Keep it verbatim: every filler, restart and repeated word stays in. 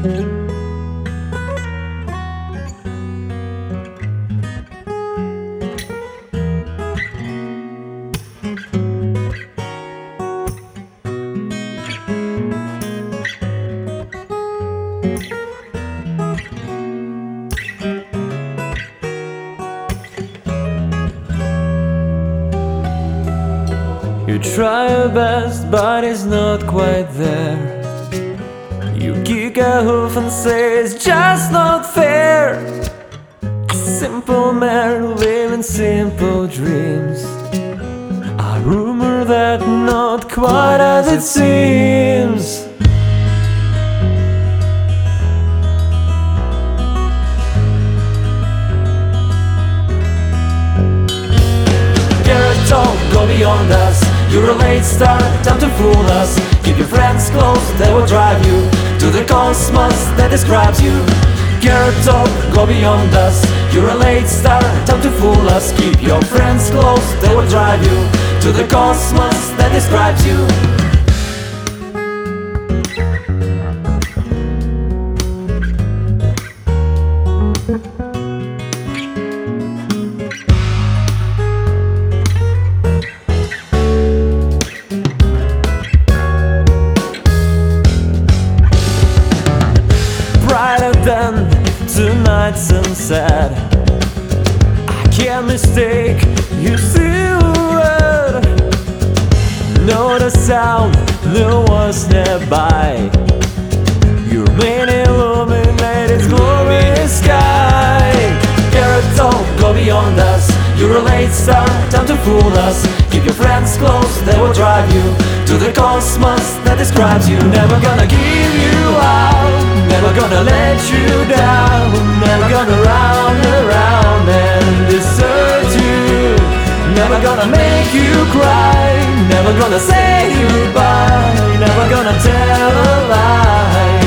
You try your best, but it's not quite there. You kick a hoof and say it's just not fair. A simple man living simple dreams, a rumor that not quite as it seems. Don't go beyond us. You're a late star, time to fool us. Keep your friends close, they will drive you to the cosmos that describes you. Carrot top, go beyond us. You're a late star, time to fool us. Keep your friends close, they will drive you to the cosmos that describes you. Than tonight's sunset, I can't mistake you silhouette. Know the sound, no one's nearby. Your main illuminated glorious sky. Carrot top, go beyond us. You're a late star, time to fool us. Keep your friends close, they will drive you to the cosmos that describes you. Never gonna give you out, never gonna let you down, never gonna round around and desert you. Never gonna make you cry, never gonna say goodbye, never gonna tell a lie.